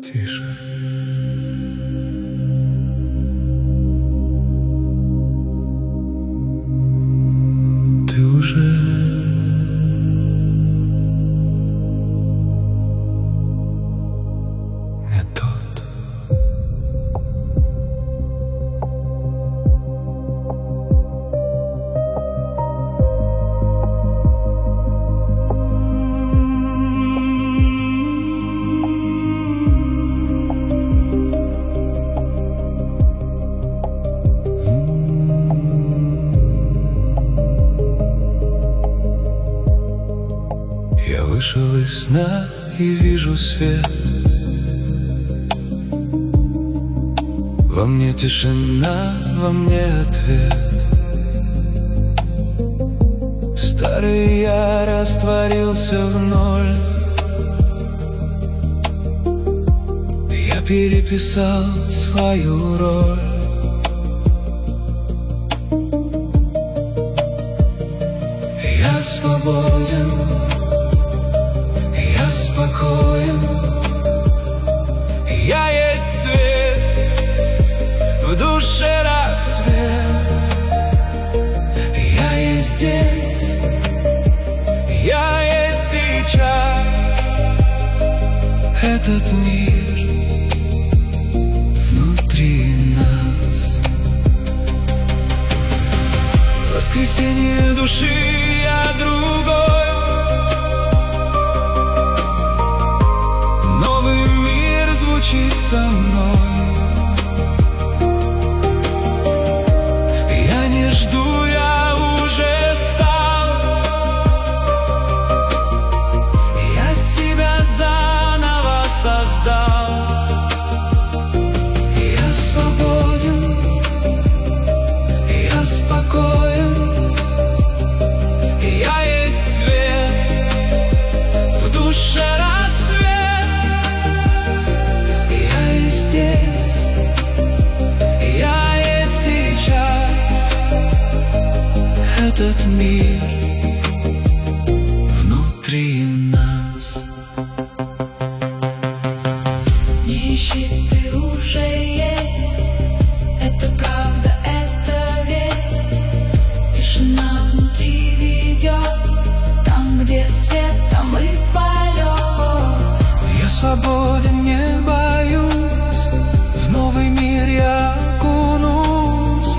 тише. Ты уже не тот. Я вышел из сна и вижу свет. Во мне тишина, во мне ответ. Старый я растворился в ноль. Я переписал свою роль. Я свободен, я спокоен, я есть свет, в душе рассвет. Я есть здесь, я есть сейчас. Этот мир внутри нас. Воскресенье души, я другой. Звучит со мной. Я не жду, я уже стал. Я себя заново создал. Я свободен, я спокоен, я есть свет, в душе этот мир внутри нас. Не ищи, ты уже есть. Это правда, это весть. Тишина внутри ведет. Там, где свет, там и полет. Я свободен, не боюсь. В новый мир я окунусь.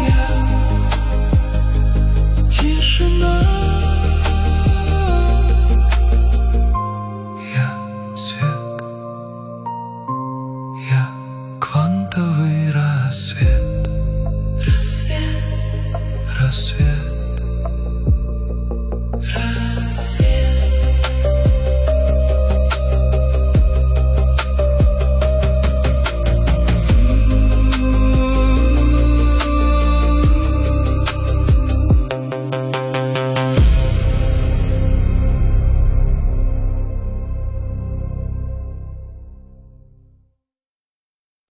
Я свет, я квантовый рассвет. Рассвет, Рассвет.